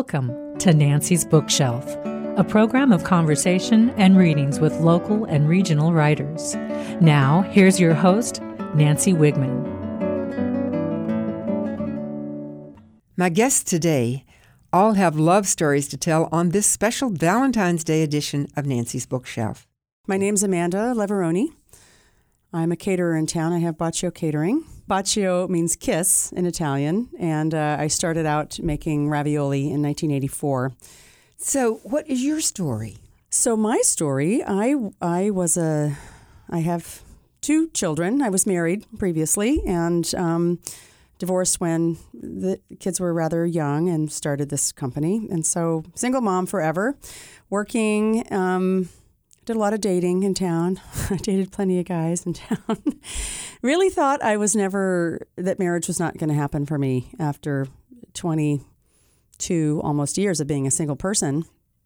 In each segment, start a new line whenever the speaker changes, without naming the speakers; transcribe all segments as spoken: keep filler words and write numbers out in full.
Welcome to Nancy's Bookshelf, a program of conversation and readings with local and regional writers. Now, here's your host, Nancy Wigman.
My guests today all have love stories to tell on this special Valentine's Day edition of Nancy's Bookshelf.
My name's Amanda Leveroni. I'm a caterer in town. I have Bacio Catering. Bacio means kiss in Italian, and uh, I started out making ravioli in nineteen eighty-four.
So, what is your story?
So, my story, I I was a, I have two children. I was married previously and um, divorced when the kids were rather young and started this company. And so, single mom forever, working. Um, Did a lot of dating in town. I dated plenty of guys in town. Really thought I was never, that marriage was not going to happen for me after twenty-two almost years of being a single person.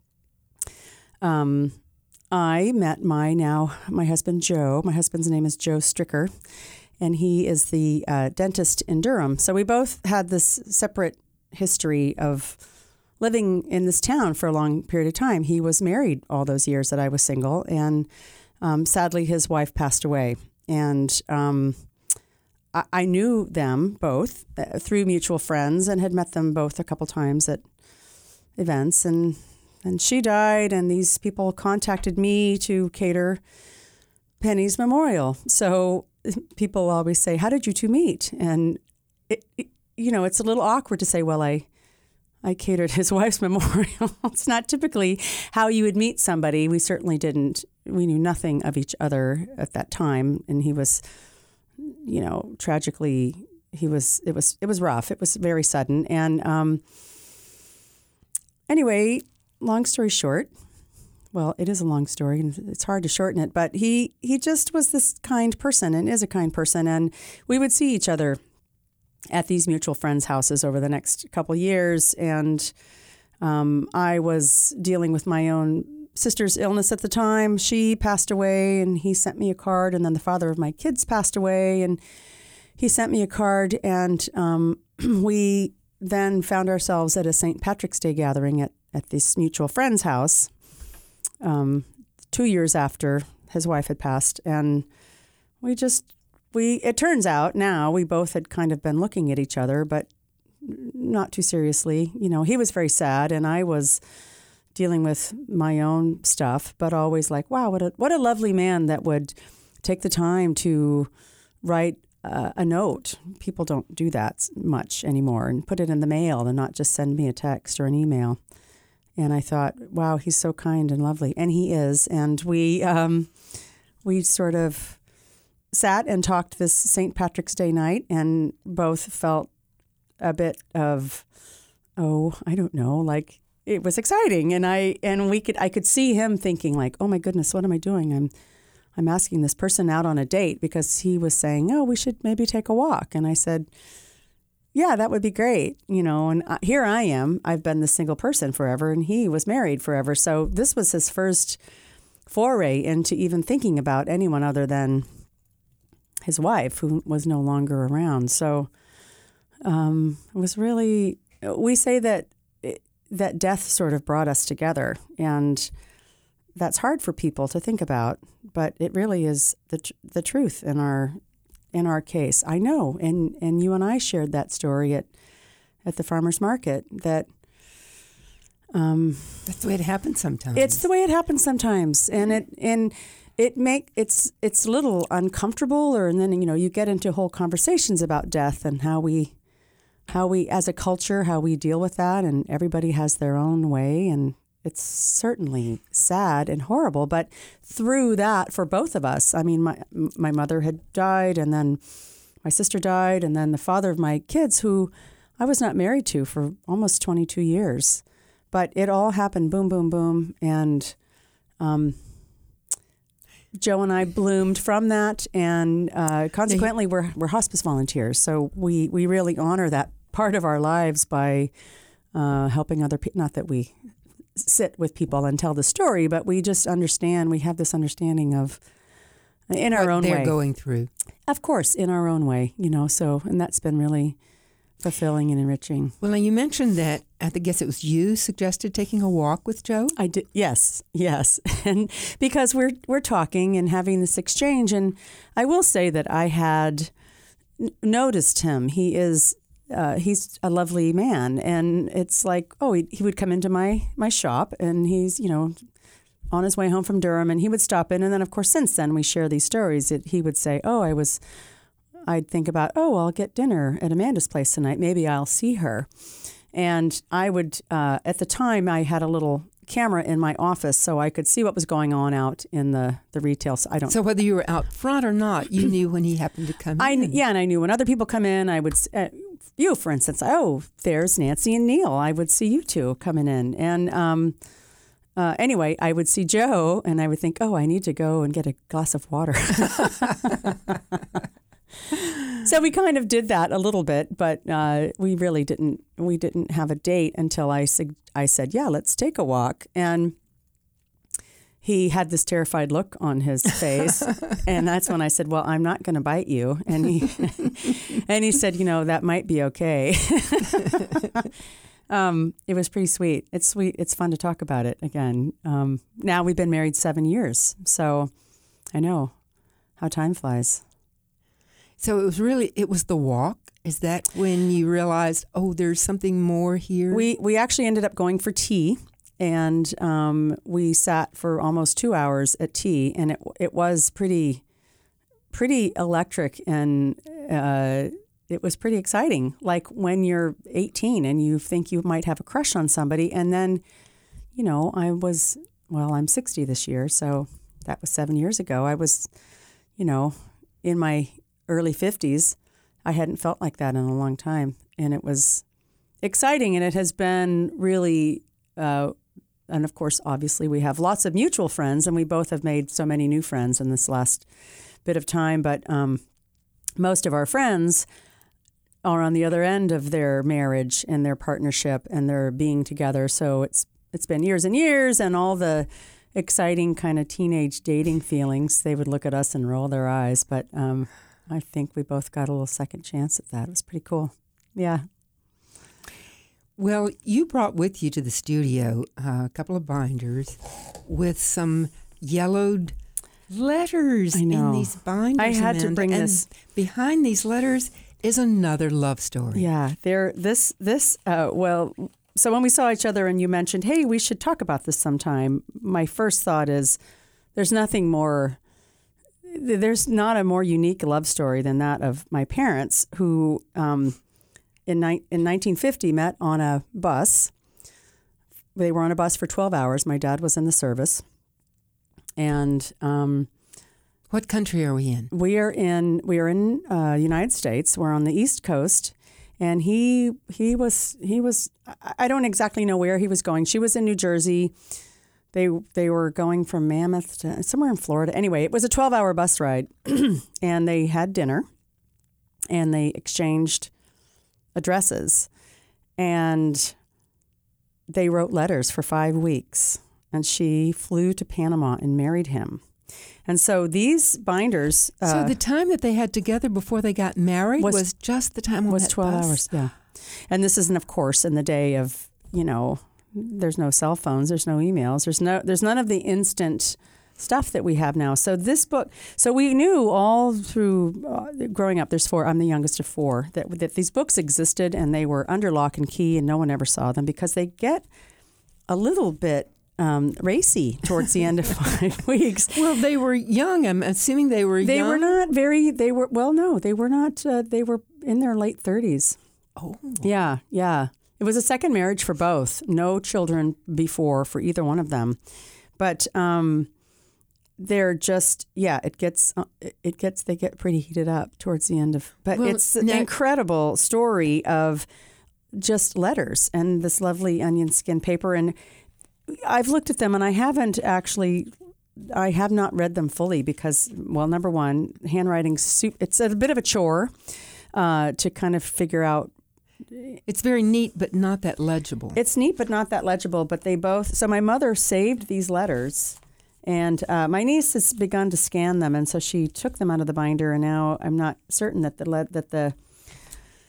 Um, I met my now, my husband, Joe. My husband's name is Joe Stricker, and he is the uh, dentist in Durham. So we both had this separate history of living in this town for a long period of time. He was married all those years that I was single, and um, sadly, his wife passed away. And um, I, I knew them both uh, through mutual friends and had met them both a couple times at events. And and she died, and these people contacted me to cater Penny's memorial. So people always say, "How did you two meet?" And it, it, you know, it's a little awkward to say, "Well, I." I catered his wife's memorial." It's not typically how you would meet somebody. We certainly didn't. We knew nothing of each other at that time, and he was, you know, tragically, he was. It was. It was rough. It was very sudden. And um, anyway, long story short, well, it is a long story, and it's hard to shorten it. But he he just was this kind person, and is a kind person, and we would see each other at these mutual friends' houses over the next couple years. And um, I was dealing with my own sister's illness at the time. She passed away, and he sent me a card. And then the father of my kids passed away, and he sent me a card. And um, we then found ourselves at a Saint Patrick's Day gathering at, at this mutual friend's house um, two years after his wife had passed. And we just... We, it turns out now we both had kind of been looking at each other, but not too seriously. You know, he was very sad, and I was dealing with my own stuff, but always like, wow, what a what a lovely man that would take the time to write uh, a note. People don't do that much anymore, and put it in the mail and not just send me a text or an email. And I thought, wow, he's so kind and lovely, and he is. And we um, we sort of sat and talked this Saint Patrick's Day night, and both felt a bit of, oh, I don't know, like it was exciting. And I and we could I could see him thinking like, oh my goodness, what am I doing? I'm I'm asking this person out on a date, because he was saying, oh, we should maybe take a walk. And I said, yeah, that would be great. You know, and here I am. I've been the single person forever, and he was married forever. So this was his first foray into even thinking about anyone other than his wife, who was no longer around. So um, it was really, we say that that death sort of brought us together, and that's hard for people to think about, but it really is the the truth in our in our case. I know, and and you and I shared that story at at the farmers market. That um,
that's the way it happens sometimes.
It's the way it happens sometimes, and it and. It make it's it's a little uncomfortable, or and then you know you get into whole conversations about death and how we how we as a culture how we deal with that, and everybody has their own way, and it's certainly sad and horrible. But through that, for both of us, I mean, my my mother had died, and then my sister died, and then the father of my kids, who I was not married to for almost twenty-two years, but it all happened boom, boom, boom, and. Um, Joe and I bloomed from that, and uh, consequently, we're we're hospice volunteers. So we, we really honor that part of our lives by uh, helping other people. Not that we sit with people and tell the story, but we just understand. We have this understanding of in our
what
own
they're
way.
going through.
Of course, in our own way, you know. So, and that's been really fulfilling and enriching.
Well, now you mentioned that, I guess it was you suggested taking a walk with Joe?
I did. Yes, yes. And because we're we're talking and having this exchange, and I will say that I had n- noticed him. He is uh, he's a lovely man, and it's like, oh, he, he would come into my my shop, and he's, you know, on his way home from Durham, and he would stop in, and then of course since then we share these stories. That he would say, oh, I was. I'd think about, oh, I'll get dinner at Amanda's place tonight. Maybe I'll see her. And I would, uh, at the time, I had a little camera in my office so I could see what was going on out in the, the retail. So I don't.
So whether you were out front or not, you knew when he happened to come
I,
in.
Yeah, and I knew when other people come in, I would, uh, you, for instance, oh, there's Nancy and Neil. I would see you two coming in. And um, uh, anyway, I would see Joe, and I would think, oh, I need to go and get a glass of water. So we kind of did that a little bit, but uh, we really didn't. We didn't have a date until I, I said, yeah, let's take a walk. And he had this terrified look on his face. And that's when I said, well, I'm not going to bite you. And he, and he said, you know, that might be okay. um, it was pretty sweet. It's sweet. It's fun to talk about it again. Um, now we've been married seven years. So I know how time flies.
So it was really, it was the walk? Is that when you realized, oh, there's something more here?
We we actually ended up going for tea, and um, we sat for almost two hours at tea, and it it was pretty, pretty electric, and uh, it was pretty exciting. Like when you're eighteen and you think you might have a crush on somebody, and then, you know, I was, well, I'm sixty this year, so that was seven years ago. I was, you know, in my early fifties. I hadn't felt like that in a long time, and it was exciting, and it has been really, uh, and of course, obviously, we have lots of mutual friends, and we both have made so many new friends in this last bit of time, but um, most of our friends are on the other end of their marriage and their partnership and their being together, so it's it's been years and years, and all the exciting kind of teenage dating feelings, they would look at us and roll their eyes, but um, I think we both got a little second chance at that. It was pretty cool. Yeah.
Well, you brought with you to the studio uh, a couple of binders with some yellowed letters
I know.
in these binders.
I had
Amanda.
to bring
and
this.
Behind these letters is another love story.
Yeah. There. This. This. Uh, well. So when we saw each other and you mentioned, hey, we should talk about this sometime, my first thought is, there's nothing more. There's not a more unique love story than that of my parents, who um, in, ni- in nineteen fifty met on a bus. They were on a bus for twelve hours. My dad was in the service. And um,
what country are we in?
We are in we are in uh, United States. We're on the East Coast. And he he was he was I don't exactly know where he was going. She was in New Jersey. They they were going from Mammoth to somewhere in Florida. Anyway, it was a twelve-hour bus ride, and they had dinner, and they exchanged addresses, and they wrote letters for five weeks, and she flew to Panama and married him. And so these binders... Uh,
so the time that they had together before they got married was,
was
just the time on
was
that
twelve
bus?
hours, yeah. And this isn't, of course, in the day of, you know... There's no cell phones. There's no emails. There's no. There's none of the instant stuff that we have now. So this book. So we knew all through uh, growing up. There's four. I'm the youngest of four. That that these books existed and they were under lock and key, and no one ever saw them because they get a little bit um, racy towards the end of five weeks.
Well, they were young. I'm assuming they were.
They
young.
were not very. They were well. No, they were not. Uh, they were in their late thirties.
Oh.
Yeah. Yeah. It was a second marriage for both. No children before for either one of them, but um, they're just yeah. It gets uh, it gets they get pretty heated up towards the end of. But
well,
it's an
now,
incredible story of just letters and this lovely onion skin paper. And I've looked at them and I haven't actually. I have not read them fully because, well, number one, handwriting. It's a bit of a chore uh, to kind of figure out.
It's very neat, but not that legible.
It's neat, but not that legible. But they both. So my mother saved these letters, and uh, my niece has begun to scan them, and so she took them out of the binder. And now I'm not certain that the le- that the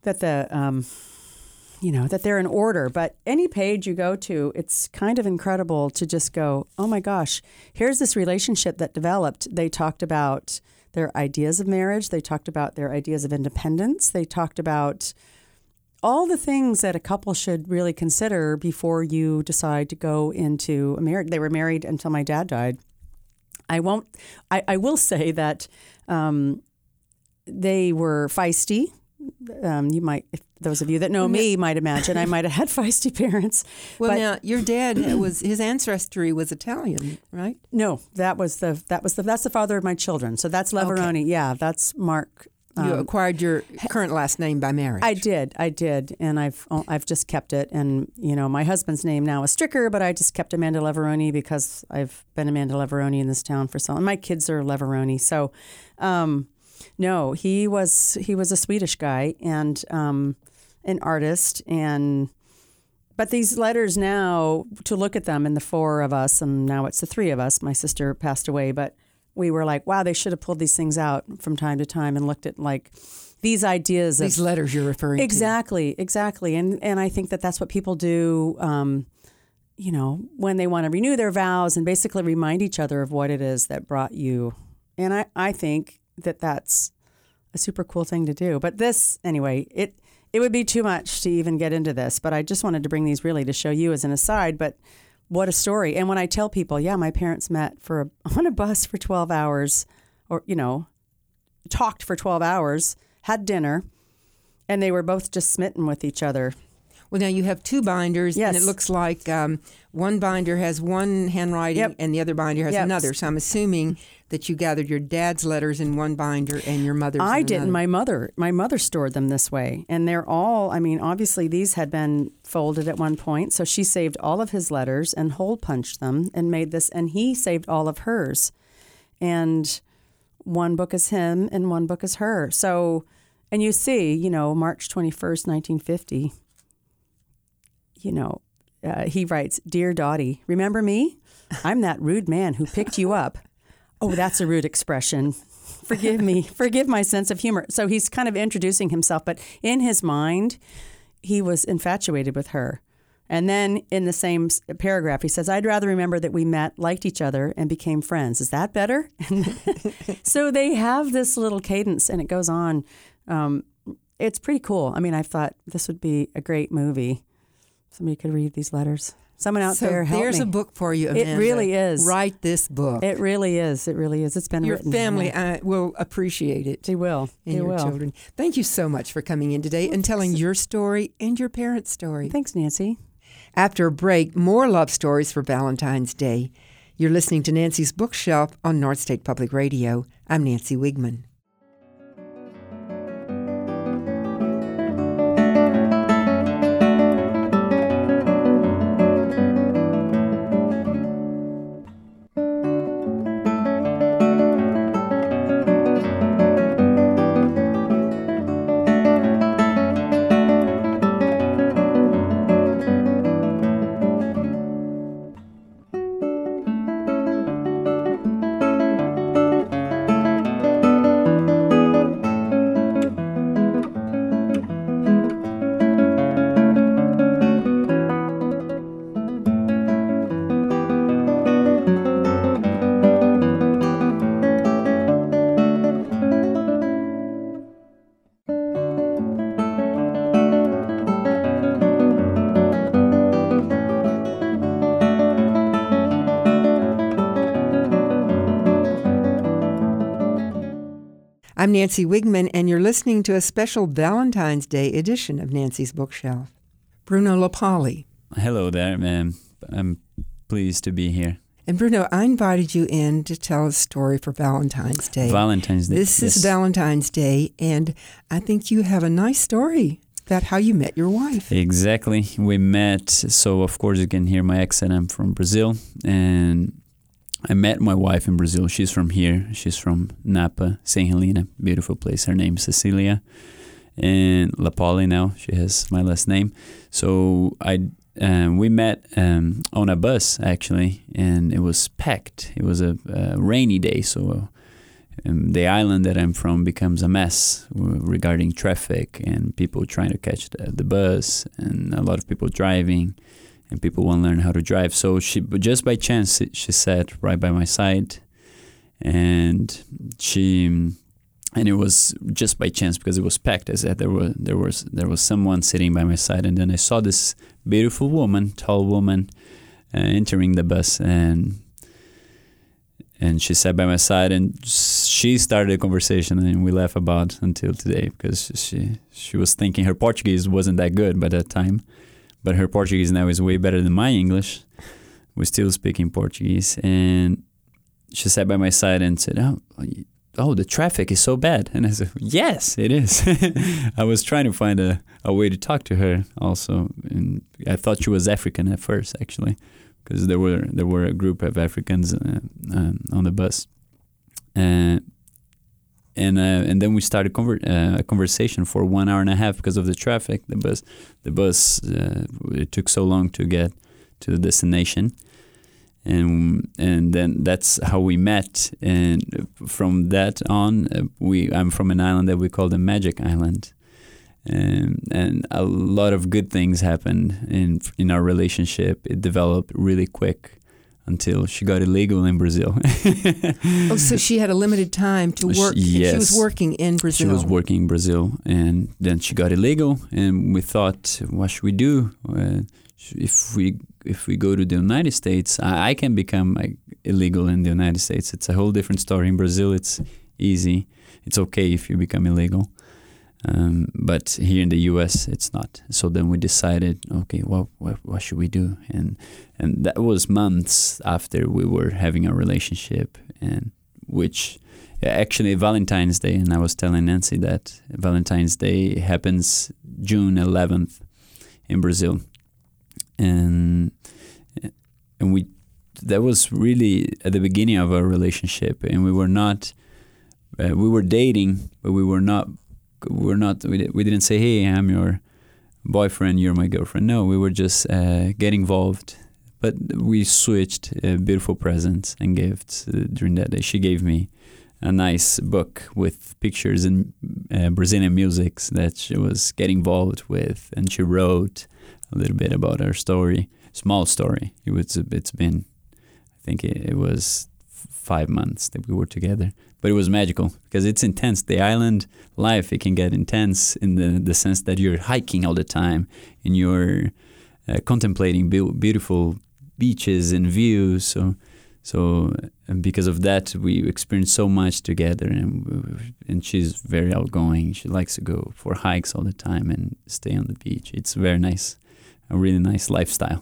that the um, you know, that they're in order. But any page you go to, it's kind of incredible to just go, oh my gosh, here's this relationship that developed. They talked about their ideas of marriage. They talked about their ideas of independence. They talked about all the things that a couple should really consider before you decide to go into a marriage. They were married until my dad died. I won't, I, I will say that um, they were feisty. Um, you might, if those of you that know me might imagine I might have had feisty parents.
Well,
but
now your dad was his ancestry was Italian, right?
No, that was the that was the that's the father of my children. So that's Leveroni. Okay. Yeah, that's Mark. Um,
you acquired your current last name by marriage.
I did, I did, and I've I've just kept it. And you know, my husband's name now is Stricker, but I just kept Amanda Leveroni because I've been Amanda Leveroni in this town for so long. My kids are Leveroni, so. Um, No, he was he was a Swedish guy and um, an artist, and but these letters now, to look at them, and the four of us, and now it's the three of us. My sister passed away, but we were like, wow, they should have pulled these things out from time to time and looked at like these ideas.
These
of,
letters you're referring
exactly, to. Exactly, exactly, and and I think that that's what people do. Um, you know, when they want to renew their vows and basically remind each other of what it is that brought you. And I, I think that that's a super cool thing to do. But this, anyway, it it would be too much to even get into this. But I just wanted to bring these really to show you as an aside. But what a story. And when I tell people, yeah, my parents met for a, on a bus for twelve hours or, you know, talked for twelve hours, had dinner, and they were both just smitten with each other.
Well, now you have two binders,
yes.
and it looks like um, one binder has one handwriting
yep.
and the other binder has
yep.
another. So I'm assuming that you gathered your dad's letters in one binder and your mother's
I
in
didn't.
another.
My mother, my mother stored them this way. And they're all, I mean, obviously these had been folded at one point. So she saved all of his letters and hole punched them and made this, and he saved all of hers. And one book is him and one book is her. So, and you see, you know, March twenty-first, nineteen fifty, you know, uh, he writes, "Dear Dottie, remember me? I'm that rude man who picked you up." Oh, that's a rude expression. Forgive me. Forgive my sense of humor. So he's kind of introducing himself, but in his mind, he was infatuated with her. And then in the same paragraph, he says, "I'd rather remember that we met, liked each other, and became friends. Is that better?" So they have this little cadence, and it goes on. Um, it's pretty cool. I mean, I thought this would be a great movie. Somebody could read these letters. Someone out
so
there, help
there's
me.
a book for you, Amanda.
It really is.
Write this book.
It really is. It really is. It's been
Your
written.
family
Yeah.
uh, will appreciate it.
They will.
And
they
your
will.
children. Thank you so much for coming in today and telling your story and your parents' story.
Thanks, Nancy.
After a break, more love stories for Valentine's Day. You're listening to Nancy's Bookshelf on North State Public Radio. I'm Nancy Wigman. I'm Nancy Wigman, and you're listening to a special Valentine's Day edition of Nancy's Bookshelf. Bruno LaPoli.
Hello there, ma'am. I'm pleased to be here.
And Bruno, I invited you in to tell a story for Valentine's Day.
Valentine's Day.
This
yes.
is Valentine's Day, and I think you have a nice story about how you met your wife.
Exactly. We met, so of course you can hear my accent. I'm from Brazil, and I met my wife in Brazil. She's from here. She's from Napa, Saint Helena, beautiful place. Her name's Cecilia, and LaPoli now. She has my last name. So I um, we met um, on a bus, actually, and it was packed. It was a, a rainy day, so um, the island that I'm from becomes a mess regarding traffic and people trying to catch the, the bus and a lot of people driving and people want to learn how to drive. So she, but just by chance, she sat right by my side, and she, and it was just by chance because it was packed. I said there was there was there was someone sitting by my side, and then I saw this beautiful woman, tall woman, uh, entering the bus, and and she sat by my side, and she started a conversation, and we laugh about until today because she she was thinking her Portuguese wasn't that good by that time. But her Portuguese now is way better than my English. We're still speaking Portuguese. And she sat by my side and said, oh, oh the traffic is so bad. And I said, yes, it is. I was trying to find a, a way to talk to her also. And I thought she was African at first, actually, because there were there were a group of Africans uh, uh, on the bus. Uh, And uh, and then we started conver- uh, a conversation for one hour and a half because of the traffic. The bus, the bus, uh, it took so long to get to the destination, and and then that's how we met. And from that on, uh, we I'm from an island that we call the Magic Island, and and a lot of good things happened in in our relationship. It developed really quick. Until she got illegal in Brazil.
Oh, so she had a limited time to work.
She, yes.
She was working in Brazil.
She was working in Brazil, and then she got illegal, and we thought, what should we do? Uh, if we if we go to the United States, I, I can become like, illegal in the United States. It's a whole different story. In Brazil, it's easy. It's okay if you become illegal. Um, but here in the U S, it's not. So then we decided, okay, well, what, what should we do? And and that was months after we were having a relationship, and which actually Valentine's Day, and I was telling Nancy that Valentine's Day happens June eleventh in Brazil, and and we that was really at the beginning of our relationship, and we were not uh, we were dating, but we were not. We're not. We, we didn't say, "Hey, I'm your boyfriend. You're my girlfriend." No, we were just uh, getting involved. But we switched uh, beautiful presents and gifts uh, during that day. She gave me a nice book with pictures and uh, Brazilian musics that she was getting involved with, and she wrote a little bit about our story. Small story. It was. It's been. I think it, it was five months that we were together. But it was magical because it's intense. The island life, it can get intense in the, the sense that you're hiking all the time and you're uh, contemplating be- beautiful beaches and views. So, so and because of that, we experienced so much together. And and she's very outgoing. She likes to go for hikes all the time and stay on the beach. It's very nice, a really nice lifestyle,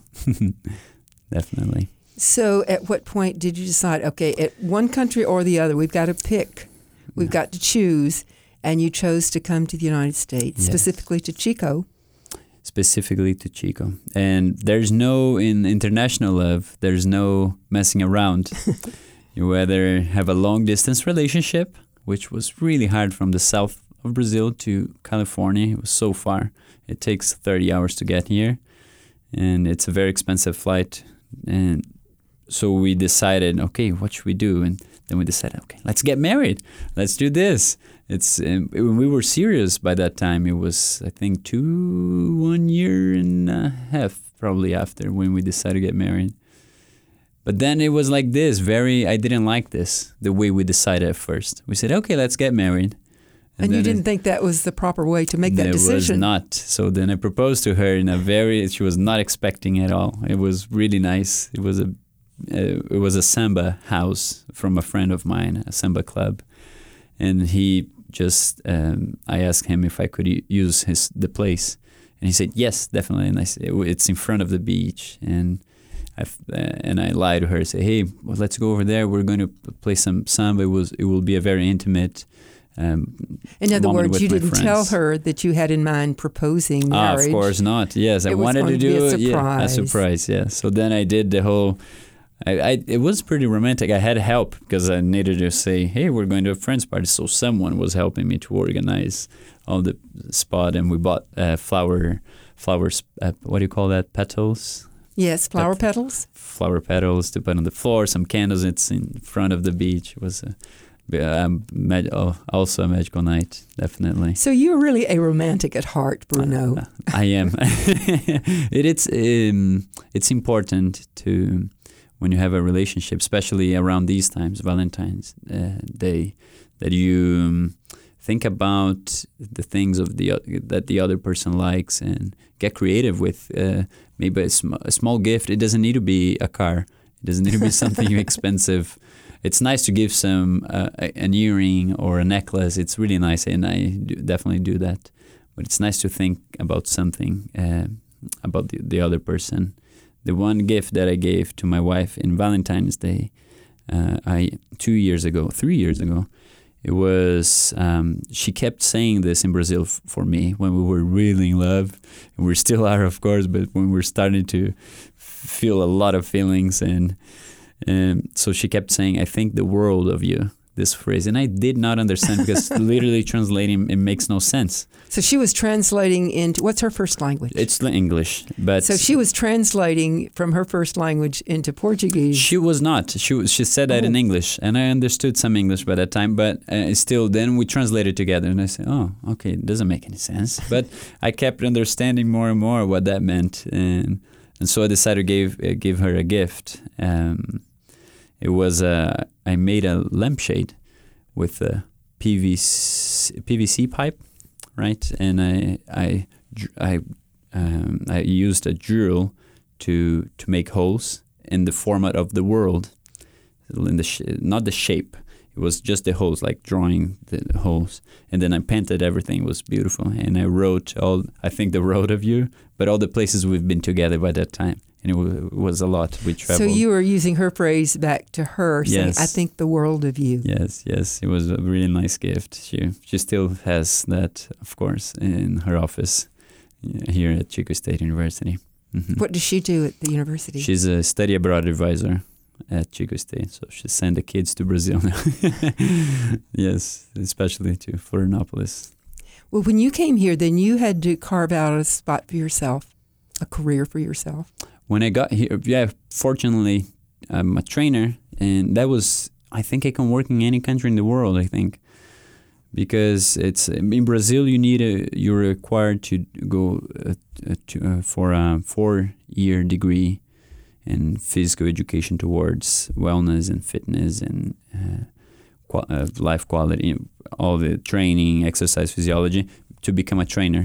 definitely.
So at what point did you decide, okay, at one country or the other, we've got to pick, we've got to choose, and you chose to come to the United States, yes. Specifically to Chico.
Specifically to Chico. And there's no, in international love, there's no messing around. You either have a long-distance relationship, which was really hard from the south of Brazil to California. It was so far. It takes thirty hours to get here, and it's a very expensive flight. And so we decided, okay, what should we do? And then we decided, okay, let's get married. Let's do this. It's um, when we were serious by that time. It was, I think, two, one year and a half probably after when we decided to get married. But then it was like this, very, I didn't like this, the way we decided at first. We said, okay, let's get married.
And, and you didn't it, think that was the proper way to make that decision?
It was not. So then I proposed to her in a very, she was not expecting at all. It was really nice. It was a Uh, it was a samba house from a friend of mine, a samba club, and he just um, I asked him if I could use his the place, and he said yes, definitely. And I said it's in front of the beach, and I uh, and I lied to her, say, hey, well, let's go over there. We're going to play some samba. It was it will be a very intimate. Um,
in other words, you didn't
friends.
tell her that you had in mind proposing marriage.
Ah, of course not. Yes, I
it
wanted
was
to
do
do
a surprise.
Yeah, a surprise. Yeah. So then I did the whole. I, I it was pretty romantic. I had help because I needed to say, hey, we're going to a friend's party. So someone was helping me to organize all the spot, and we bought uh, flower, flowers. Uh, what do you call that? Petals.
Yes, flower
Pet-
petals.
Flower petals to put on the floor. Some candles. It's in front of the beach. It was a um, mag- oh, also a magical night, definitely.
So you're really a romantic at heart, Bruno.
Uh, I am. it, it's um, it's important to, when you have a relationship, especially around these times, Valentine's uh, Day, that you um, think about the things of the that the other person likes and get creative with uh, maybe a, sm- a small gift. It doesn't need to be a car. It doesn't need to be something expensive. It's nice to give some uh, an earring or a necklace. It's really nice, and I do definitely do that. But it's nice to think about something uh, about the, the other person. The one gift that I gave to my wife in Valentine's Day, uh, I two years ago, three years ago, it was um, she kept saying this in Brazil f- for me when we were really in love. And we still are, of course, but when we're starting to feel a lot of feelings and. Um, so she kept saying, "I think the world of you," this phrase. And I did not understand because literally translating, it makes no sense.
So she was translating into, what's her first language?
It's English. But
so she was translating from her first language into Portuguese.
She was not. She was, she said that oh. in English. And I understood some English by that time. But uh, still, then we translated together. And I said, oh, okay, it doesn't make any sense. But I kept understanding more and more what that meant. And and so I decided to give, uh, give her a gift. Um It was a, I made a lampshade with a P V C, P V C pipe, right? And I I I um, I used a drill to to make holes in the format of the world, in the sh- not the shape. It was just the holes, like drawing the holes. And then I painted everything. It was beautiful. And I wrote all, I think the road of you, but all the places we've been together by that time. And it, w- it was a lot. We traveled.
So you were using her phrase back to her, saying,
yes.
I think the world of you.
Yes, yes. It was a really nice gift. She she still has that, of course, in her office here at Chico State University. Mm-hmm.
What does she do at the university?
She's a study abroad advisor at Chico State. So she sent the kids to Brazil now. Yes, especially to Florianopolis.
Well, when you came here, then you had to carve out a spot for yourself, a career for yourself. When I got here,
yeah, fortunately, I'm a trainer, and that was, I think I can work in any country in the world, I think. Because it's, in Brazil, you need a, you're required to go uh, to, uh, for a four-year degree in physical education towards wellness and fitness and uh, qual- uh, life quality, all the training, exercise physiology, to become a trainer.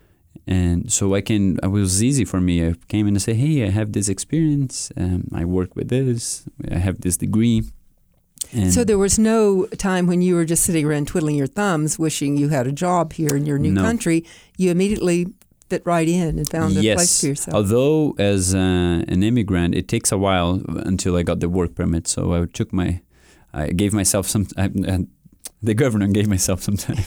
And so I can, it was easy for me. I came in and say, hey, I have this experience. Um, I work with this. I have this degree. And
so there was no time when you were just sitting around twiddling your thumbs, wishing you had a job here in your new
no.
country. You immediately fit right in and found a
yes.
place for yourself.
Although as uh, an immigrant, it takes a while until I got the work permit. So I took my, I gave myself some, I, uh, the governor gave myself some time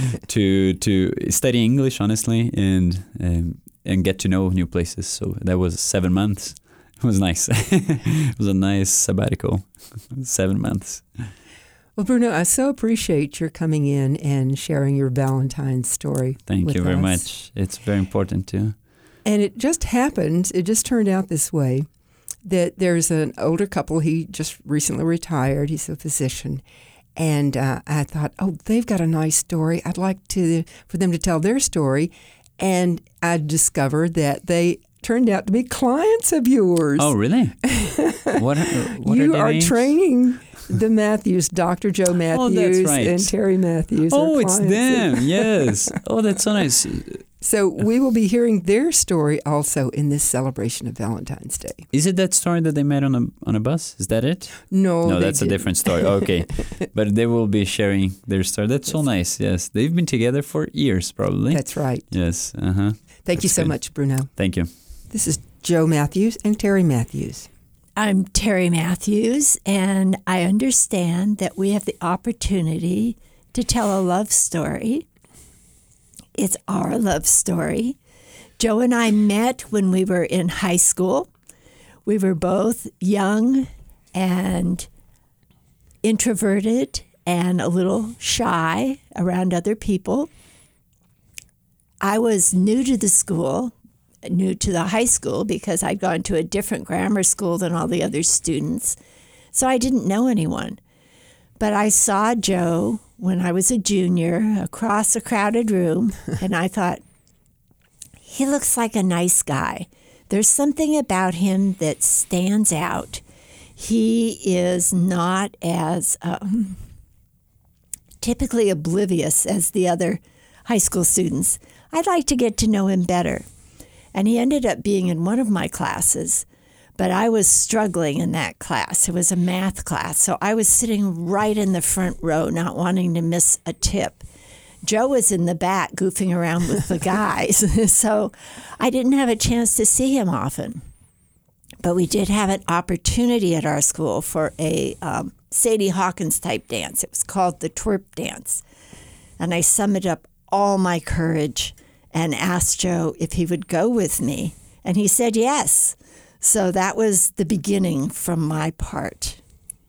to to study English, honestly, and um, and get to know new places. So that was seven months. It was nice. It was a nice sabbatical, seven months.
Well, Bruno, I so appreciate your coming in and sharing your Valentine's story.
Thank
with
you very
us.
much. It's very important too.
And it just happened, it just turned out this way, that there's an older couple. He just recently retired. He's a physician. And uh, I thought, oh, they've got a nice story. I'd like to for them to tell their story. And I discovered that they turned out to be clients of yours.
Oh, really? What, what
you
are,
are
names?
training the Matthews, Doctor Joe Matthews
oh, that's right.
and Terry Matthews.
Oh,
are
it's them. Yes. Oh, that's so nice.
So we will be hearing their story also in this celebration of Valentine's Day.
Is it that story that they met on a on a bus? Is that it?
No,
no,
they
that's
didn't.
a different story. Okay, but they will be sharing their story. That's so nice. Yes, they've been together for years, probably.
That's right.
Yes. Uh huh.
Thank
that's
you so
good.
much, Bruno.
Thank you.
This is Joe Matthews and Terry Matthews.
I'm Terry Matthews, and I understand that we have the opportunity to tell a love story. It's our love story. Joe and I met when we were in high school. We were both young and introverted and a little shy around other people. I was new to the school, new to the high school, because I'd gone to a different grammar school than all the other students. So I didn't know anyone. But I saw Joe when I was a junior across a crowded room, and I thought, he looks like a nice guy. There's something about him that stands out. He is not as um, typically oblivious as the other high school students. I'd like to get to know him better. And he ended up being in one of my classes, but I was struggling in that class. It was a math class, so I was sitting right in the front row, not wanting to miss a tip. Joe was in the back goofing around with the guys, so I didn't have a chance to see him often. But we did have an opportunity at our school for a um, Sadie Hawkins type dance. It was called the twerp dance. And I summoned up all my courage and asked Joe if he would go with me. And he said yes. So that was the beginning from my part.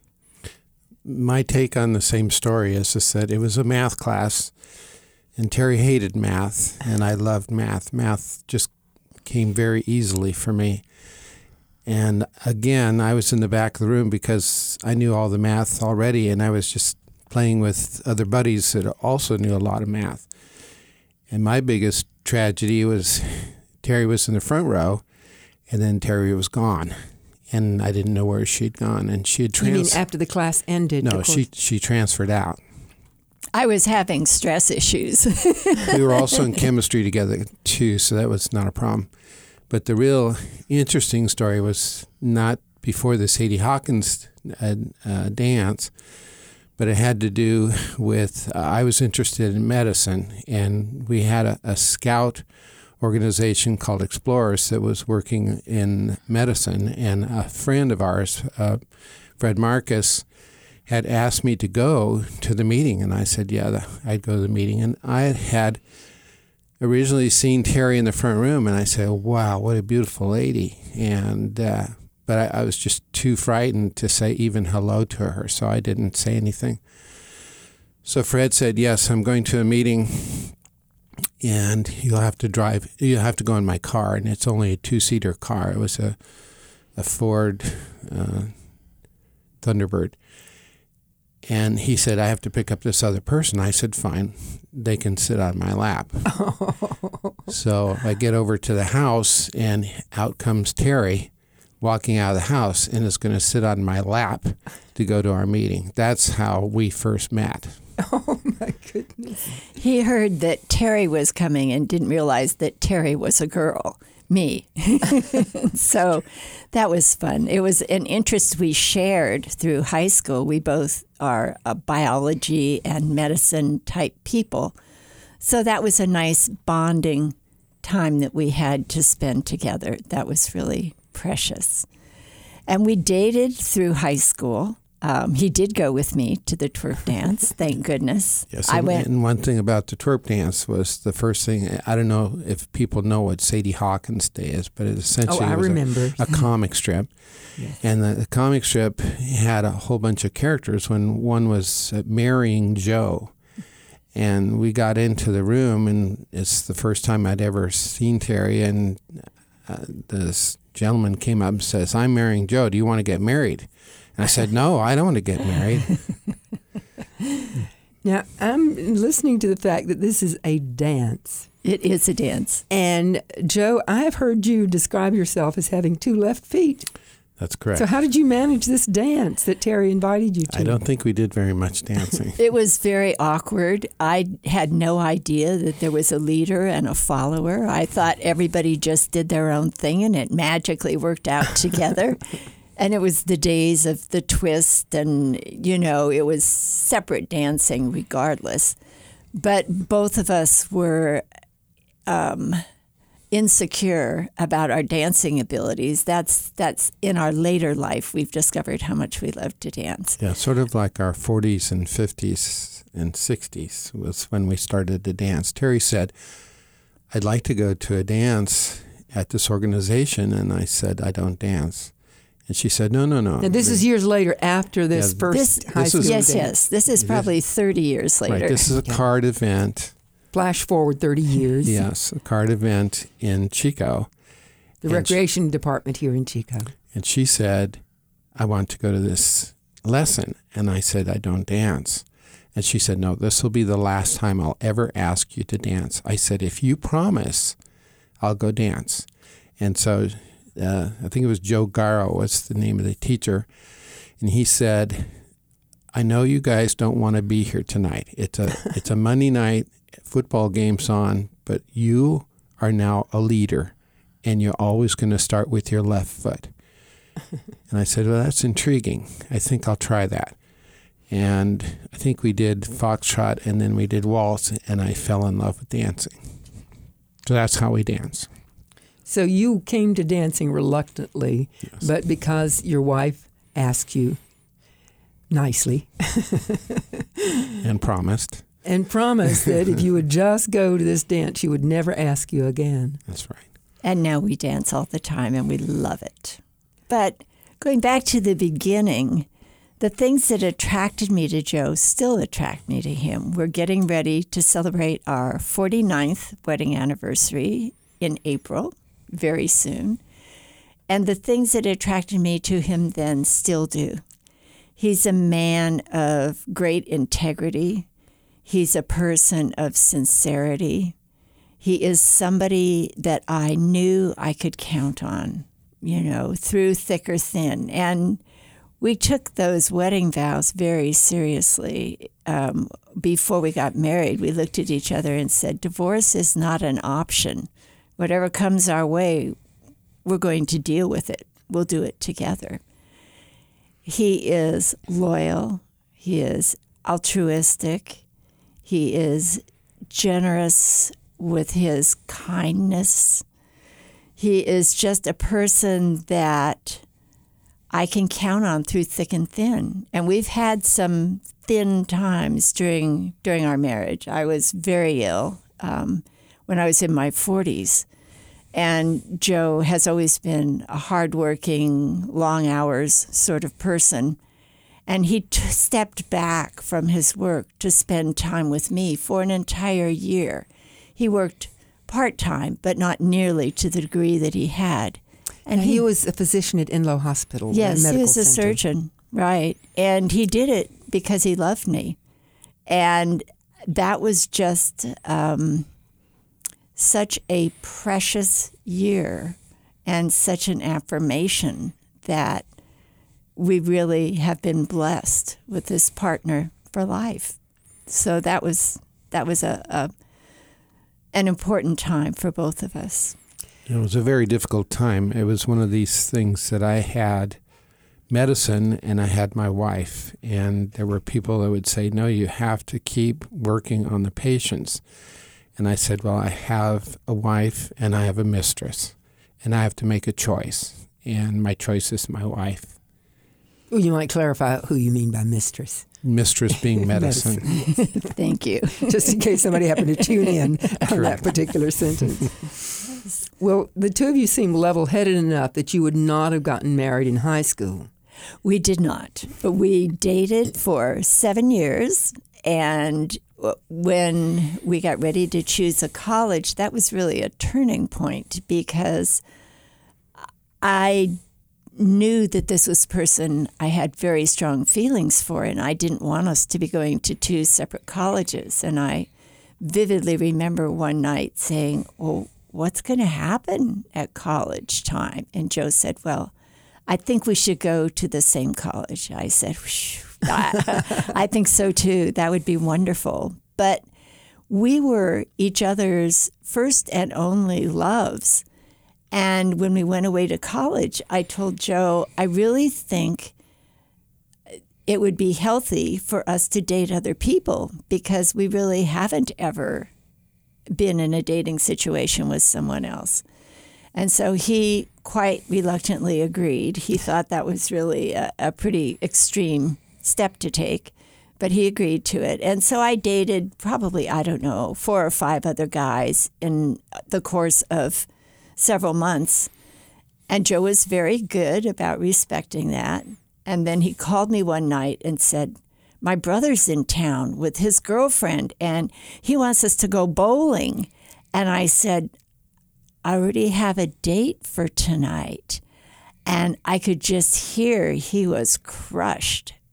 My take on the same story is just that it was a math class, and Terry hated math, and I loved math. Math just came very easily for me. And again, I was in the back of the room because I knew all the math already, and I was just playing with other buddies that also knew a lot of math. And my biggest tragedy was Terry was in the front row, and then Terry was gone, and I didn't know where she'd gone. And she had trans-
You mean after the class ended?
No, she she transferred out.
I was having stress issues.
We were also in chemistry together, too, so that was not a problem. But the real interesting story was not before the Sadie Hawkins uh, uh, dance, but it had to do with uh, I was interested in medicine, and we had a, a scout organization called Explorers that was working in medicine, and a friend of ours, uh, Fred Marcus, had asked me to go to the meeting, and I said, yeah, I'd go to the meeting. And I had had originally seen Terry in the front room, and I said, wow, what a beautiful lady. And uh, but I, I was just too frightened to say even hello to her, so I didn't say anything. So Fred said, yes, I'm going to a meeting, and you'll have to drive, you'll have to go in my car, and it's only a two-seater car. It was a, a Ford uh, Thunderbird. And he said, I have to pick up this other person. I said, fine, they can sit on my lap. So I get over to the house, and out comes Terry walking out of the house and is going to sit on my lap to go to our meeting. That's how we first met.
Oh, my goodness.
He heard that Terry was coming and didn't realize that Terry was a girl. Me. So that was fun. It was an interest we shared through high school. We both are a biology and medicine type people. So that was a nice bonding time that we had to spend together. That was really precious. And we dated through high school. Um, he did go with me to the twerp dance, thank goodness.
Yes,
I
and,
went.
and one thing about the twerp dance was the first thing, I don't know if people know what Sadie Hawkins Day is, but it essentially
Oh, I
was
remember.
A, a comic strip.
Yes.
And the, the comic strip had a whole bunch of characters when one was uh, marrying Joe. And we got into the room, and it's the first time I'd ever seen Terry, and uh, this gentleman came up and says, I'm marrying Joe. Do you want to get married? And I said, no, I don't want to get married.
Now, I'm listening to the fact that this is a dance.
It is a dance.
And, Joe, I have heard you describe yourself as having two left feet.
That's correct.
So how did you manage this dance that Terry invited you to?
I don't think we did very much dancing.
It was very awkward. I had no idea that there was a leader and a follower. I thought everybody just did their own thing, and it magically worked out together. And it was the days of the twist, and, you know, it was separate dancing regardless. But both of us were um, insecure about our dancing abilities. That's that's in our later life. We've discovered how much we love to dance.
Yeah, sort of like our forties and fifties and sixties was when we started to dance. Terry said, I'd like to go to a dance at this organization, and I said, I don't dance. And she said, no, no, no.
Now, this is years later after this
Yeah,
first
This,
high
this
school
is-
yes,
dance.
yes. This is probably thirty years later.
Right, this is a card event.
Flash forward thirty years.
Yes, a card event in Chico.
The
And
recreation department here in Chico.
And she said, I want to go to this lesson. And I said, I don't dance. And she said, no, this will be the last time I'll ever ask you to dance. I said, if you promise, I'll go dance. And so uh, I think it was Joe Garrow was the name of the teacher. And he said, I know you guys don't want to be here tonight. It's a it's a Monday night, football game's on, but you are now a leader, and you're always going to start with your left foot. And I said, well, that's intriguing. I think I'll try that. And I think we did foxtrot, and then we did waltz, and I fell in love with dancing. So that's how we dance.
So you came to dancing reluctantly,
Yes.
but because your wife asked you nicely
And promised.
and promised that if you would just go to this dance, she would never ask you again.
That's right.
And now we dance all the time and we love it. But going back to the beginning, the things that attracted me to Joe still attract me to him. We're getting ready to celebrate our forty-ninth wedding anniversary in April, very soon. And the things that attracted me to him then still do. He's a man of great integrity. He's a person of sincerity. He is somebody that I knew I could count on, you know, through thick or thin. And we took those wedding vows very seriously. Um, before we got married, we looked at each other and said, divorce is not an option. Whatever comes our way, we're going to deal with it. We'll do it together. He is loyal. He is altruistic. He is generous with his kindness. He is just a person that I can count on through thick and thin. And we've had some thin times during during our marriage. I was very ill um, when I was in my forties. And Joe has always been a hardworking, long hours sort of person. And he t- stepped back from his work to spend time with me for an entire year. He worked part-time, but not nearly to the degree that he had.
And he, he was a physician at Enloe Hospital.
Yes,
medical
he was a
center.
surgeon, right. And he did it because he loved me. And that was just um, such a precious year and such an affirmation that we really have been blessed with this partner for life. So that was that was a, a an important time for both of us.
It was a very difficult time. It was one of these things that I had medicine and I had my wife. And there were people that would say, no, you have to keep working on the patients. And I said, well, I have a wife and I have a mistress, and I have to make a choice. And my choice is my wife.
Well, you might clarify who you mean by mistress.
Mistress being medicine.
Thank you.
Just in case somebody happened to tune in on that particular sentence. Well, the two of you seem level-headed enough that you would not have gotten married in high school.
We did not, but we dated for seven years, and when we got ready to choose a college, that was really a turning point because I knew that this was a person I had very strong feelings for, and I didn't want us to be going to two separate colleges. And I vividly remember one night saying, well, what's going to happen at college time? And Joe said, well, I think we should go to the same college. I said, I, I think so too. That would be wonderful. But we were each other's first and only loves. And when we went away to college, I told Joe, I really think it would be healthy for us to date other people because we really haven't ever been in a dating situation with someone else. And so he quite reluctantly agreed. He thought that was really a, a pretty extreme step to take, but he agreed to it. And so I dated probably, I don't know, four or five other guys in the course of several months. And Joe was very good about respecting that. And then he called me one night and said, my brother's in town with his girlfriend, and he wants us to go bowling. And I said, I already have a date for tonight. And I could just hear he was crushed.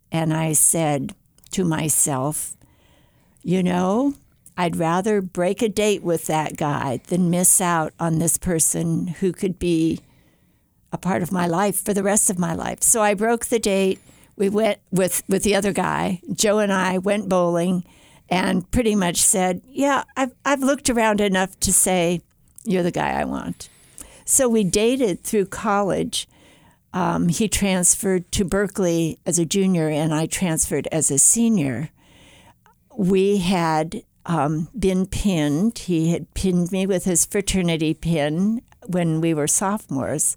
and I said to myself, you know, I'd rather break a date with that guy than miss out on this person who could be a part of my life for the rest of my life. So I broke the date. We went with, with the other guy. Joe and I went bowling and pretty much said, yeah, I've, I've looked around enough to say, you're the guy I want. So we dated through college. Um, he transferred to Berkeley as a junior, and I transferred as a senior. We had um, been pinned. He had pinned me with his fraternity pin when we were sophomores.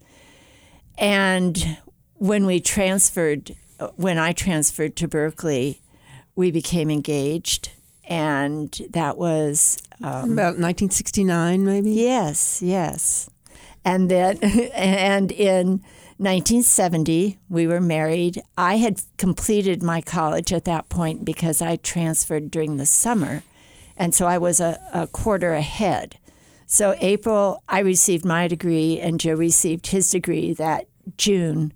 And when we transferred, when I transferred to Berkeley, we became engaged. And that was... Um,
About nineteen sixty-nine, maybe?
Yes, yes. And then, and in nineteen seventy, we were married. I had completed my college at that point because I transferred during the summer. And so I was a, a quarter ahead. So April, I received my degree, and Joe received his degree that June.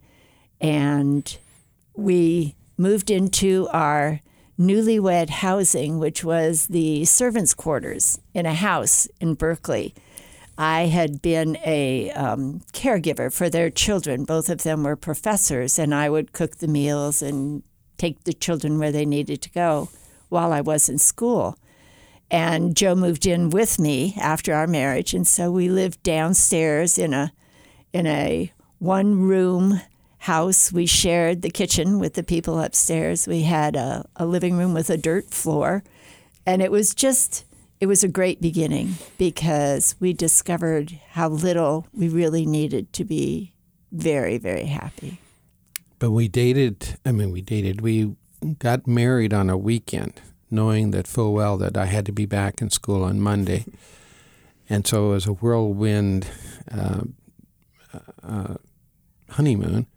And we moved into our newlywed housing, which was the servants' quarters in a house in Berkeley. I had been a um, caregiver for their children. Both of them were professors, and I would cook the meals and take the children where they needed to go while I was in school. And Joe moved in with me after our marriage, and so we lived downstairs in a in a one-room house. We shared the kitchen with the people upstairs. We had a, a living room with a dirt floor, and it was just... It was a great beginning because we discovered how little we really needed to be very, very happy.
But we dated, I mean, we dated, we got married on a weekend, knowing that full well that I had to be back in school on Monday. And so it was a whirlwind uh, uh, honeymoon.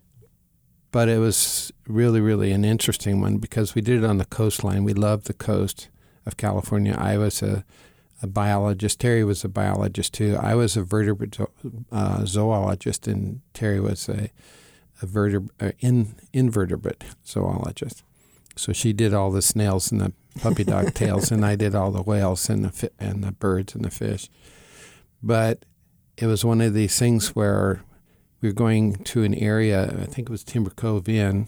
But it was really, really an interesting one because we did it on the coastline. We loved the coast of California. I was a, a biologist. Terry was a biologist too. I was a vertebrate uh, zoologist, and Terry was a, a vertebra- uh, in, invertebrate zoologist. So she did all the snails and the puppy dog tails, and I did all the whales and the fi- and the birds and the fish. But it was one of these things where we were going to an area, I think it was Timber Cove Inn,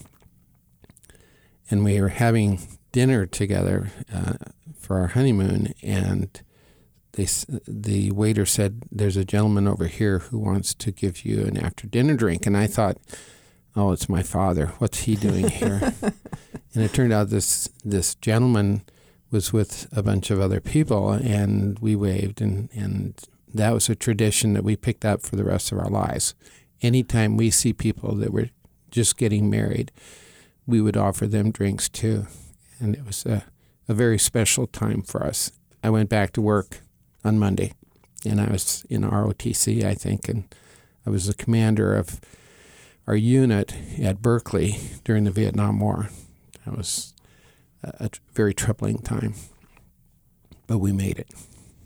and we were having dinner together uh, for our honeymoon, and they, the waiter said, there's a gentleman over here who wants to give you an after-dinner drink. And I thought, oh, it's my father. What's he doing here? And it turned out this this gentleman was with a bunch of other people, and we waved, and, and that was a tradition that we picked up for the rest of our lives. Anytime we see people that were just getting married, we would offer them drinks too. And it was a, a very special time for us. I went back to work on Monday, and I was in R O T C, I think, and I was the commander of our unit at Berkeley during the Vietnam War. That was a, a very troubling time, but we made it.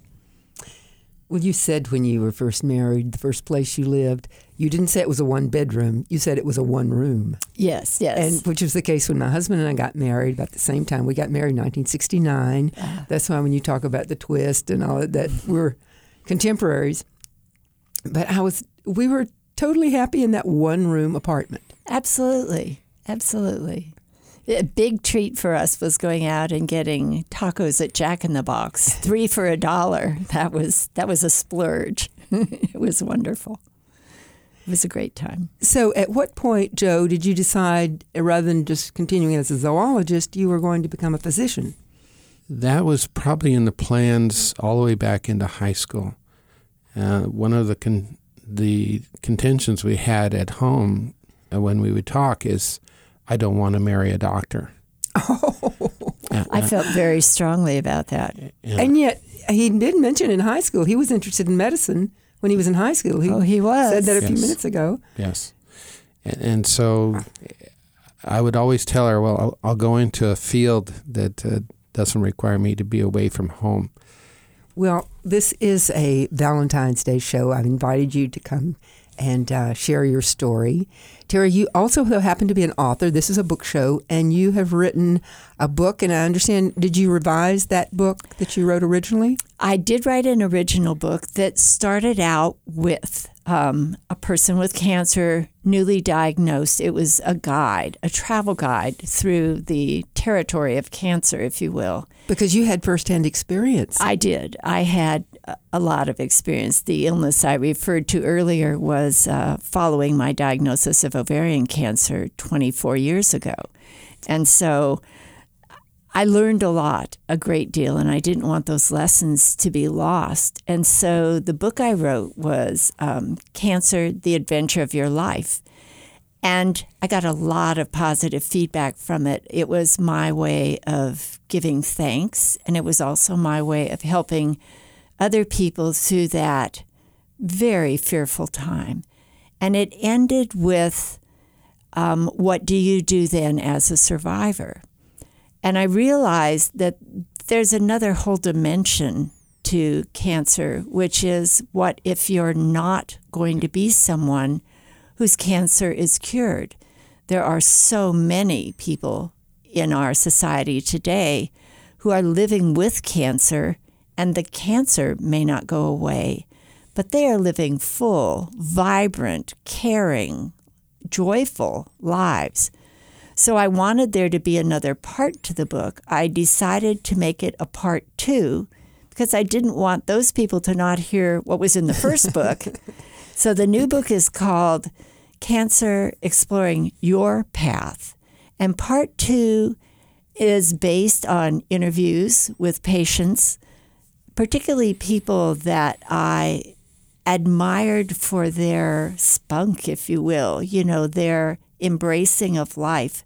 Well, you said when you were first married, the first place you lived, you didn't say it was a one-bedroom. You said it was a one-room.
Yes, yes.
And which was the case when my husband and I got married about the same time. We got married in nineteen sixty-nine. Uh, That's why when you talk about the twist and all of that, we're contemporaries. But I was, we were totally happy in that one-room apartment.
Absolutely, absolutely. A big treat for us was going out and getting tacos at Jack in the Box, three for a dollar. That was that was a splurge. It was wonderful. It was a great time.
So at what point, Joe, did you decide, rather than just continuing as a zoologist, you were going to become a physician?
That was probably in the plans all the way back into high school. Uh, one of the con- the contentions we had at home uh, when we would talk is, I don't want to marry a doctor.
Oh.
Uh,
I felt very strongly about that.
Yeah.
And yet, he did mention in high school he was interested in medicine when he was in high school. He,
oh, he was.
said that a
yes.
few minutes ago.
Yes. And, and so I would always tell her, well, I'll, I'll go into a field that uh, doesn't require me to be away from home.
Well, this is a Valentine's Day show. I've invited you to come and uh, share your story. Terry, you also happen to be an author. This is a book show, and you have written a book, and I understand, did you revise that book that you wrote originally?
I did write an original book that started out with um, a person with cancer, newly diagnosed. It was a guide, a travel guide through the territory of cancer, if you will.
Because you had firsthand experience.
I did. I had a lot of experience. The illness I referred to earlier was uh, following my diagnosis of ovarian cancer twenty-four years ago. And so I learned a lot, a great deal, and I didn't want those lessons to be lost. And so the book I wrote was um, Cancer, The Adventure of Your Life. And I got a lot of positive feedback from it. It was my way of giving thanks, and it was also my way of helping other people through that very fearful time. And it ended with, um, what do you do then as a survivor? And I realized that there's another whole dimension to cancer, which is what if you're not going to be someone whose cancer is cured? There are so many people in our society today who are living with cancer, and the cancer may not go away, but they are living full, vibrant, caring, joyful lives. So I wanted there to be another part to the book. I decided to make it a part two because I didn't want those people to not hear what was in the first book. So the new book is called Cancer, Exploring Your Path. And part two is based on interviews with patients, particularly people that I admired for their spunk, if you will, you know, their embracing of life.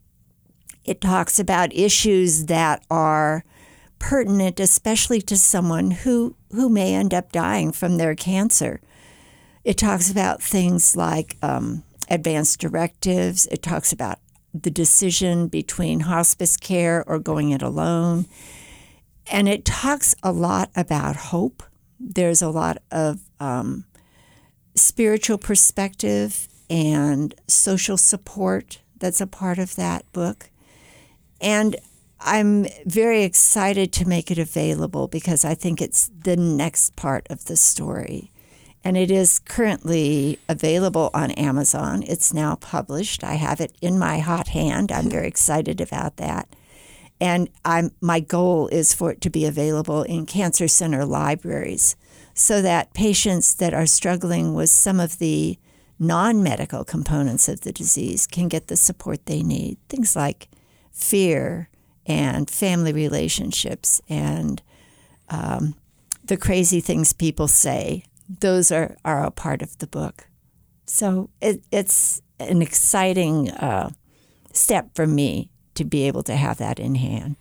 It talks about issues that are pertinent, especially to someone who, who may end up dying from their cancer. It talks about things like um, advanced directives. It talks about the decision between hospice care or going it alone. And it talks a lot about hope. There's a lot of um, spiritual perspective and social support that's a part of that book. And I'm very excited to make it available because I think it's the next part of the story. And it is currently available on Amazon. It's now published. I have it in my hot hand. I'm very excited about that. And I'm, my goal is for it to be available in cancer center libraries so that patients that are struggling with some of the non-medical components of the disease can get the support they need. Things like fear and family relationships and um, the crazy things people say. Those are, are a part of the book. So it, it's an exciting uh, step for me to be able to have that in hand.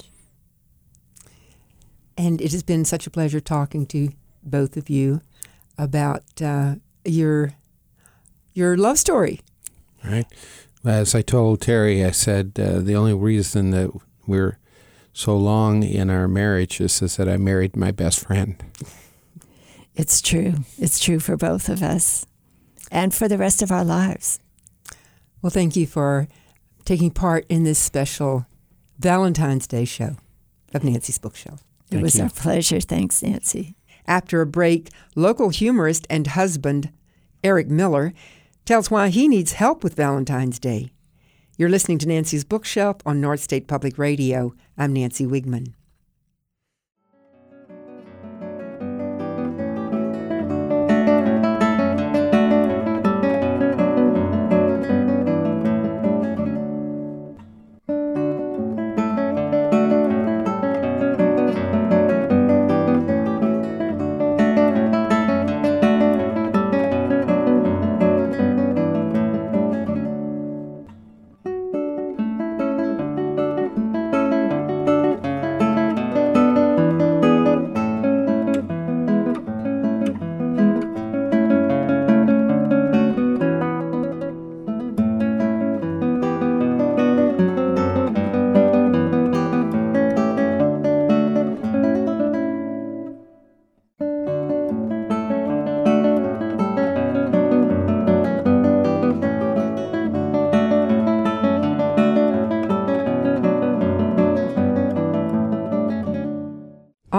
And it has been such a pleasure talking to both of you about uh, your your love story.
Right. As I told Terry, I said uh, the only reason that we're so long in our marriage is, is that I married my best friend.
It's true. It's true for both of us and for the rest of our lives.
Well, thank you for taking part in this special Valentine's Day show of Nancy's Bookshelf.
It was our pleasure. Thanks, Nancy.
After a break, local humorist and husband Eric Miller tells why he needs help with Valentine's Day. You're listening to Nancy's Bookshelf on North State Public Radio. I'm Nancy Wigman.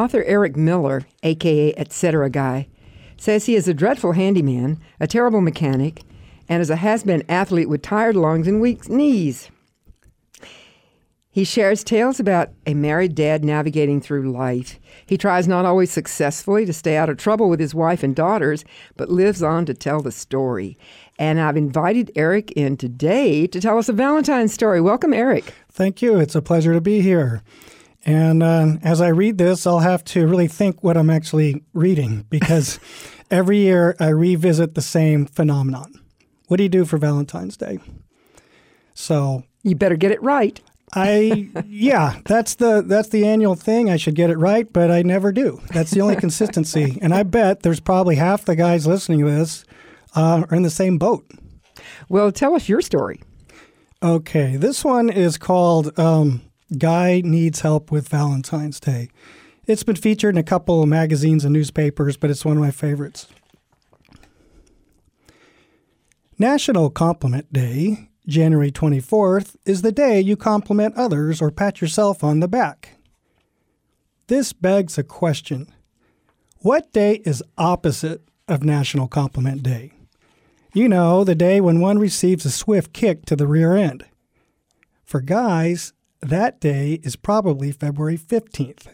Author Eric Miller, a k a. Etc. Guy, says he is a dreadful handyman, a terrible mechanic, and is a has-been athlete with tired lungs and weak knees. He shares tales about a married dad navigating through life. He tries not always successfully to stay out of trouble with his wife and daughters, but lives on to tell the story. And I've invited Eric in today to tell us a Valentine's story. Welcome, Eric.
Thank you. It's a pleasure to be here. And uh, as I read this, I'll have to really think what I'm actually reading, because every year I revisit the same phenomenon. What do you do for Valentine's Day? So
you better get it right.
I yeah, that's the that's the annual thing. I should get it right, but I never do. That's the only consistency. And I bet there's probably half the guys listening to this uh, are in the same boat.
Well, tell us your story.
Okay, this one is called um, Guy Needs Help with Valentine's Day. It's been featured in a couple of magazines and newspapers, but it's one of my favorites. National Compliment Day, January twenty-fourth, is the day you compliment others or pat yourself on the back. This begs a question. What day is opposite of National Compliment Day? You know, the day when one receives a swift kick to the rear end. For guys, that day is probably February fifteenth.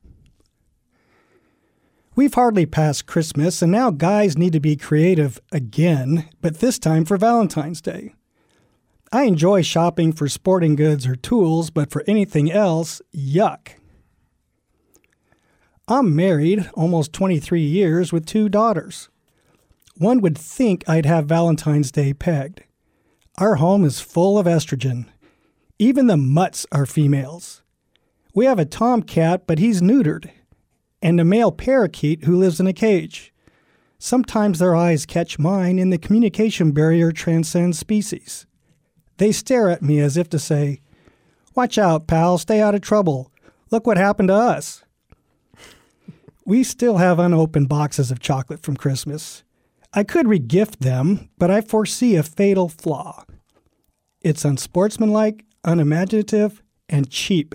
We've hardly passed Christmas, and now guys need to be creative again, but this time for Valentine's Day. I enjoy shopping for sporting goods or tools, but for anything else, yuck. I'm married almost twenty-three years with two daughters. One would think I'd have Valentine's Day pegged. Our home is full of estrogen. Even the mutts are females. We have a tomcat, but he's neutered, and a male parakeet who lives in a cage. Sometimes their eyes catch mine, and the communication barrier transcends species. They stare at me as if to say, "Watch out, pal, stay out of trouble. Look what happened to us." We still have unopened boxes of chocolate from Christmas. I could regift them, but I foresee a fatal flaw. It's unsportsmanlike, unimaginative, and cheap.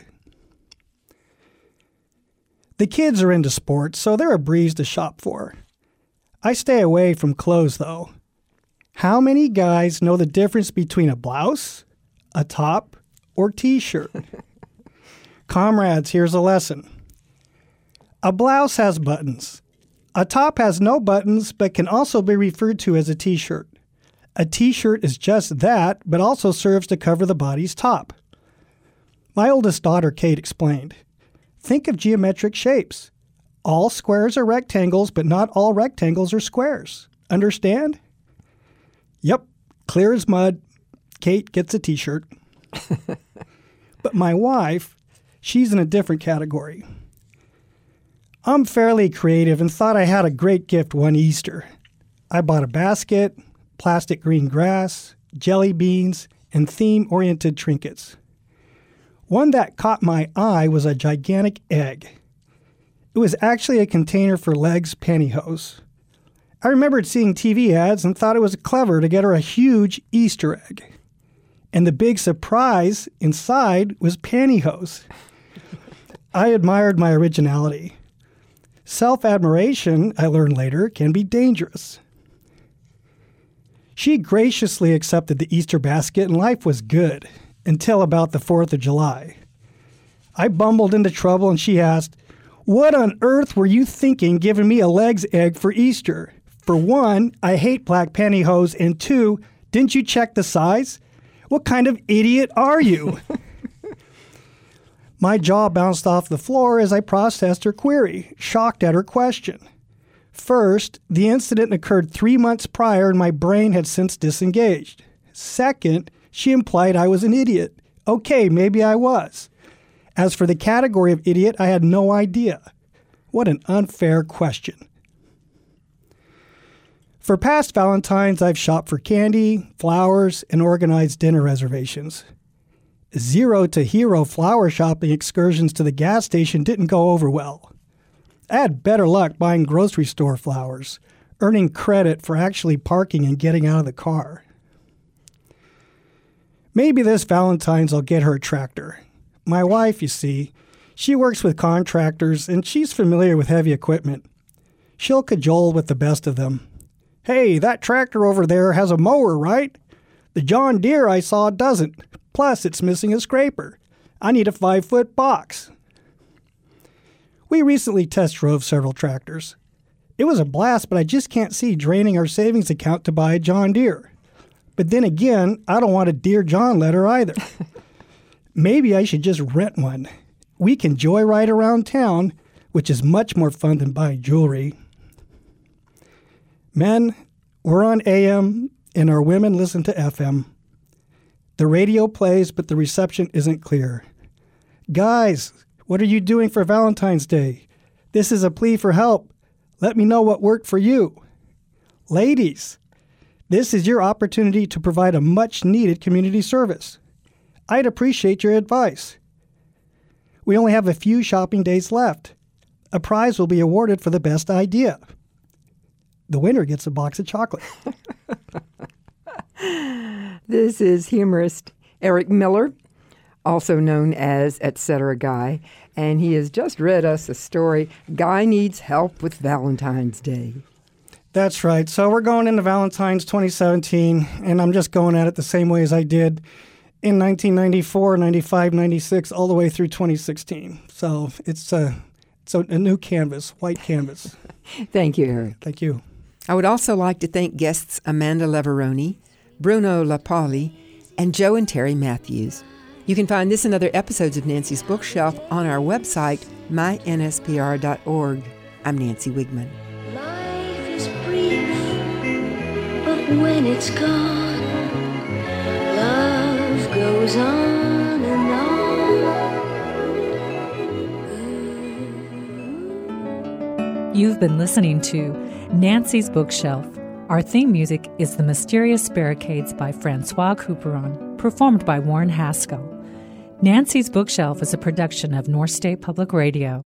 The kids are into sports, so they're a breeze to shop for. I stay away from clothes, though. How many guys know the difference between a blouse, a top, or t-shirt? Comrades, here's a lesson. A blouse has buttons. A top has no buttons, but can also be referred to as a t-shirt. A t-shirt is just that, but also serves to cover the body's top. My oldest daughter, Kate, explained, "Think of geometric shapes. All squares are rectangles, but not all rectangles are squares. Understand?" Yep, clear as mud. Kate gets a t-shirt. But my wife, she's in a different category. I'm fairly creative and thought I had a great gift one Easter. I bought a basket, plastic green grass, jelly beans, and theme-oriented trinkets. One that caught my eye was a gigantic egg. It was actually a container for Legs pantyhose. I remembered seeing T V ads and thought it was clever to get her a huge Easter egg. And the big surprise inside was pantyhose. I admired my originality. Self-admiration, I learned later, can be dangerous. She graciously accepted the Easter basket and life was good until about the fourth of July. I bumbled into trouble and she asked, "What on earth were you thinking giving me a Legs egg for Easter? For one, I hate black pantyhose, and two, didn't you check the size? What kind of idiot are you?" My jaw bounced off the floor as I processed her query, shocked at her question. First, the incident occurred three months prior and my brain had since disengaged. Second, she implied I was an idiot. Okay, maybe I was. As for the category of idiot, I had no idea. What an unfair question. For past Valentines, I've shopped for candy, flowers, and organized dinner reservations. Zero to hero flower shopping excursions to the gas station didn't go over well. I had better luck buying grocery store flowers, earning credit for actually parking and getting out of the car. Maybe this Valentine's I'll get her a tractor. My wife, you see, She works with contractors, and she's familiar with heavy equipment. She'll cajole with the best of them. Hey, that tractor over there has a mower, right? The John Deere I saw doesn't. Plus, it's missing a scraper. I need a five-foot box. We recently test drove several tractors. It was a blast, but I just can't see draining our savings account to buy a John Deere. But then again, I don't want a Dear John letter either. Maybe I should just rent one. We can joyride around town, which is much more fun than buying jewelry. Men, we're on A M, and our women listen to F M. The radio plays, but the reception isn't clear. Guys, what are you doing for Valentine's Day? This is a plea for help. Let me know what worked for you. Ladies, this is your opportunity to provide a much-needed community service. I'd appreciate your advice. We only have a few shopping days left. A prize will be awarded for the best idea. The winner gets a box of chocolate.
This is humorist Eric Miller, also known as Etc. Guy, and he has just read us a story, Guy Needs Help with Valentine's Day.
That's right. So we're going into Valentine's twenty seventeen, and I'm just going at it the same way as I did in nineteen ninety-four, ninety-five, ninety-six, all the way through twenty sixteen. So it's a, it's a, a new canvas, white canvas.
Thank you, Eric.
Thank you.
I would also like to thank guests Amanda Leveroni, Bruno LaPoli, and Joe and Terry Matthews. You can find this and other episodes of Nancy's Bookshelf on our website, my n s p r dot org. I'm Nancy Wigman.
Life is brief, but when it's gone, love goes on and on.
You've been listening to Nancy's Bookshelf. Our theme music is The Mysterious Barricades by Francois Couperin, performed by Warren Haskell. Nancy's Bookshelf is a production of North State Public Radio.